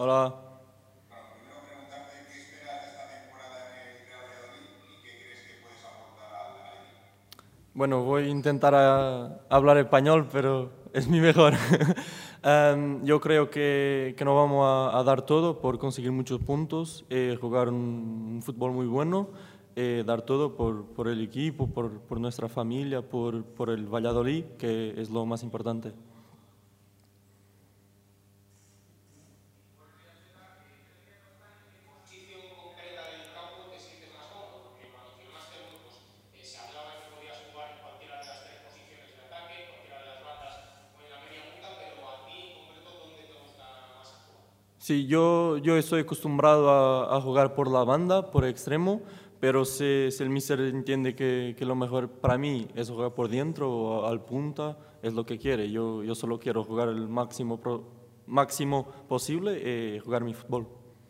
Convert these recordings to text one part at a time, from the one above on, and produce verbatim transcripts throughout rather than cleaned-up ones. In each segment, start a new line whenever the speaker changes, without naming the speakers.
Hola.
Bueno, primero preguntarte qué esperas de esta temporada en el Real Valladolid y qué crees que puedes aportar al, al equipo.
Bueno, voy a intentar a- hablar español, pero es mi mejor. Em, yo creo que, que nos vamos a, a dar todo por conseguir muchos puntos, eh, jugar un, un fútbol muy bueno, eh, dar todo por, por el equipo, por, por nuestra familia, por, por el Valladolid, que es lo más importante.
¿En qué posición concreta del campo te sientes más cómodo? Porque cuando firmaste bueno, pues, eh, se hablaba de que podías jugar en cualquiera de las tres posiciones de ataque, en cualquiera de las bandas o en la media punta, pero a ti en concreto, ¿dónde te gusta más actuar?
Sí, yo, yo estoy acostumbrado a, a jugar por la banda, por extremo, pero si, si el míster entiende que, que lo mejor para mí es jugar por dentro o al punta, es lo que quiere. Yo, yo solo quiero jugar el máximo, pro- máximo posible y jugar mi fútbol.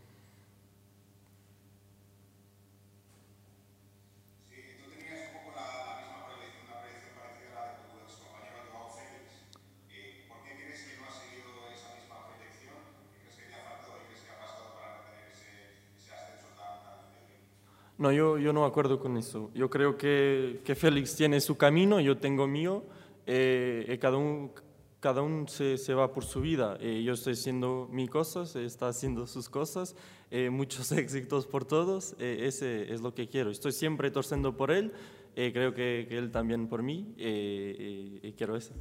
Sí, tú tenías un poco la, la misma proyección, una proyección parecida a la de tu ex compañero Joao Félix. Eh, ¿por qué crees que no has seguido esa misma proyección? ¿Qué crees que te ha faltado y crees que ha pasado para no tener ese, ese ascenso tan, tan indecible?
No, yo, yo no acuerdo con eso. Yo creo que, que Félix tiene su camino, yo tengo mío, eh, y cada uno cada uno se, se va por su vida. Eh, yo estoy haciendo mis cosas, él está haciendo sus cosas, eh, muchos éxitos por todos, eh, ese es lo que quiero. Estoy siempre torciendo por él, eh, creo que, que él también por mí, eh, eh, y quiero eso.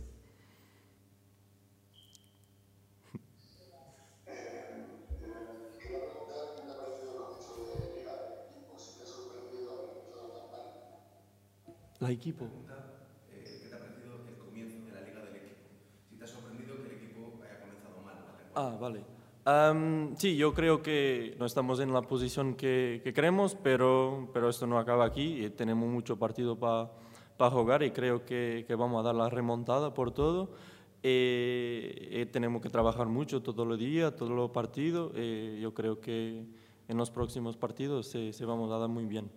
Quería preguntar qué te ha parecido el comienzo de liga del equipo, si te ha sorprendido haber empezado tan mal.
La equipo.
Pregunta, eh, ¿qué te ha parecido el comienzo de la liga del equipo? Si te ha sorprendido que el equipo haya comenzado mal la
Ah,
temporada.
vale. Am, sí, yo creo que no estamos en la posición que, que queremos, pero, pero esto no acaba aquí. eh, Tenemos mucho partido para jugar y creo que, que vamos a dar la remontada por todo. Eh, eh, tenemos que trabajar mucho todos los días, todos los partidos. eh, yo creo que en los próximos partidos se, se vamos a dar muy bien.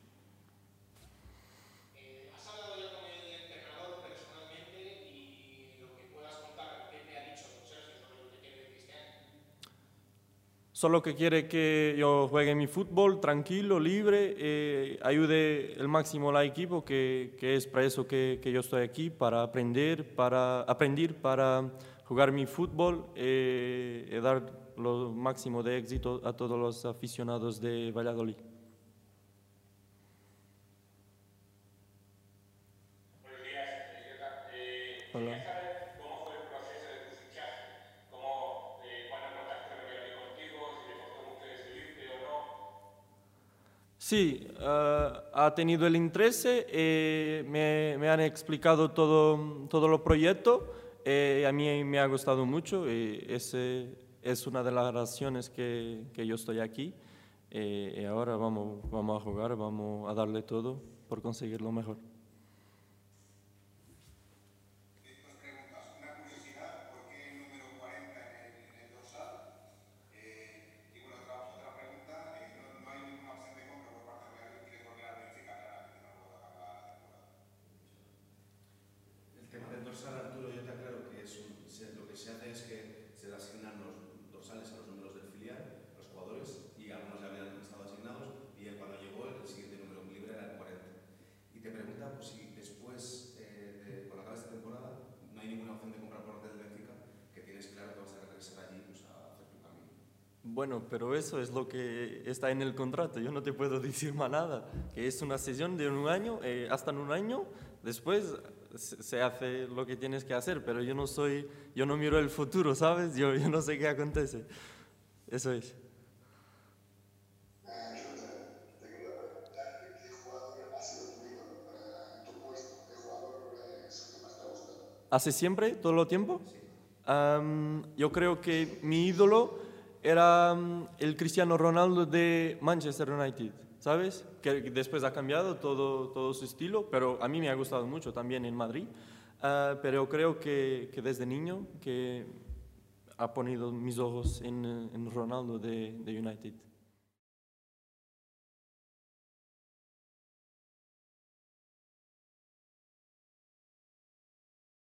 Eh, ¿Has hablado ya con el entrenador personalmente y lo que puedas contar, qué te ha dicho don Sergio sobre lo que quiere decir este año?
Solo que quiere que yo juegue mi fútbol tranquilo, libre, eh, ayude el máximo al equipo, que, que es para eso que, que yo estoy aquí, para aprender, para aprender, para jugar mi fútbol eh, y dar lo máximo de éxito a todos los aficionados de Valladolid.
Buenos días, eh, Jota. Eh, quería
Hola.
saber cómo fue el proceso de tu fichaje, cómo, eh, cuándo contactó el Valladolid contigo, si le costó mucho decidirte o no.
Sí, ah, ha tenido el interés, eh, me, me han explicado todo, todo los proyectos, eh, a mí me ha gustado mucho, y ese es una de las razones que, que yo estoy aquí, eh, y ahora vamos, vamos a jugar, vamos a darle todo por conseguir lo mejor.
Eh, dos preguntas. Una curiosidad, ¿por qué el número cuarenta en el, en el dorsal? Eh, y bueno, otra, otra pregunta, eh, no, no hay ninguna opción de compra por parte del Valladolid, quieres volver al Benfica claramente, no puedo acabar la temporada.
El tema del dorsal, Arturo, yo te aclaro que es un- se- lo que se hace es que se le asignan los dorsales a los números del filial, los jugadores, y algunos ya habían estado asignados, y él, cuando llegó el siguiente número libre era el cuarenta. Y te pregunta pues, si después, eh, de, cuando acabe esta temporada, no hay ninguna opción de compra por parte del Benfica, que tienes claro que vas a regresar allí pues, a hacer tu camino.
Bueno, pero eso es lo que está en el contrato. Yo no te puedo decir más nada. Que es una sesión de un año, eh, hasta en un año, después se se hace lo que tienes que hacer. Pero yo no soy, yo no miro el futuro, ¿sabes? Yo, yo no sé qué acontece. Eso es.
Eh, Jota, te quería preguntar qué jugador ha sido tu ídolo para, en tu puesto, qué jugador es el que más te ha gustado.
¿Hace siempre, todo el tiempo?
Sí.
Am, yo creo
Sí,
que mi
sí,
ídolo era mm, el Cristiano Ronaldo de Manchester United, ¿sabes? Que que después ha cambiado todo, todo su estilo, pero a mí me ha gustado mucho también en Madrid. Ah, pero creo que, que desde niño que ha ponido mis ojos en, eh, en Ronaldo de, de United.